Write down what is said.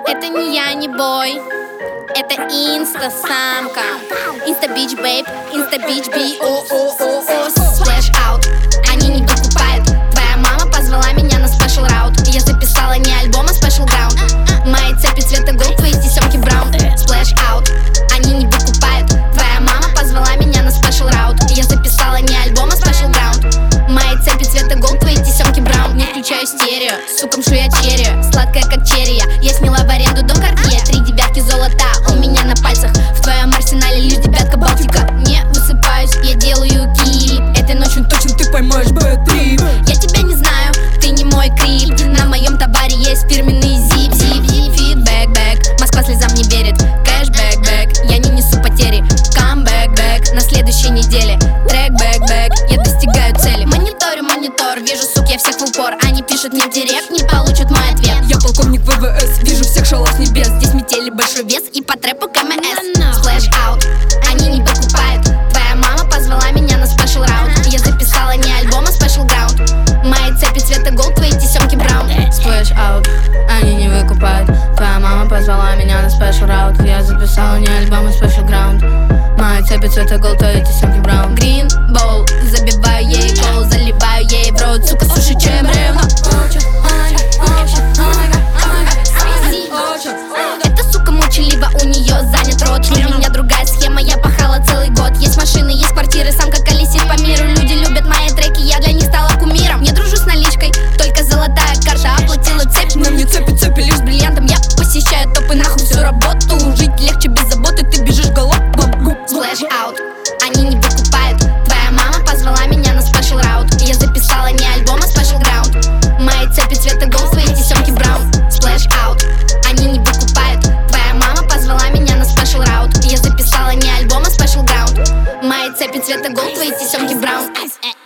Это не я, не бой, это инста-самка. Инста-бич, бейб, инста-бич, би-о-о-о-о. Splash out, они не покупают. Твоя мама позвала меня на special route. Я записала не альбом, а special ground. Мои цепи цвета голд, твои тесемки браун. Splash out, они не покупают. Твоя мама позвала меня на special route. Я записала не альбом, а special ground. Мои цепи цвета голд, твои тесемки браун. Не включаю стерео, суком шу я черри. Сладкая как черри, я сняла в аренду дом Картье. 3 девятки золота у меня на пальцах. В твоем арсенале лишь девятка Балтика. Не высыпаюсь, я делаю кип. Этой ночью точно ты поймаешь бэт-трип. Я тебя не знаю, ты не мой крип. На моем товаре есть фирменный зип-зип-зип. Фидбэк-бэк, Москва слезам не верит. Кэш-бэк-бэк, я не несу потери. Камбэк-бэк, на следующей неделе. Трек-бэк-бэк, я достигаю цели. Мониторю монитор, вижу сук, я всех в упор. Они пишут мне в директ, не получат мой ответ. Я полковник ВВС, вижу всех шалов с небес. Здесь метели большой вес и по трэпу КМС. Splash out, они не покупают. Твоя мама позвала меня на special route. Я записала не альбом, а special ground. Мои цепи цвета голд, твои тесемки браун. Splash out, они не выкупают. Твоя мама позвала меня на special route. Я записала не альбом, а special ground. Мои цепи цвета голд, твои тесемки браун. Green bowl, забиваю ей гол, заливаю ей в рот. Сука, суши, чем ревно. Эта сука молчалива, у нее занят рот. У меня другая схема, я пахала целый год. Есть машины, есть квартиры, самка колесит по миру. Люди любят мои треки, я для них стала кумиром. Не дружу с наличкой, только золотая карта. Оплатила цепь, На мне цепи лишь с бриллиантом. Я посещаю топы, нахуй всю работу. Жить легче без заботы, ты бежишь галопом. Splash out, они не покупают. Твоя мама позвала меня на special route. Я записала не альбом, а special ground. Мои цепи цвета голд, твои тесемки браун. Splash out, они не покупают. Твоя мама позвала меня на special route. Я записала не альбом, а special ground. Мои цепи цвета голд, твои тесемки браун.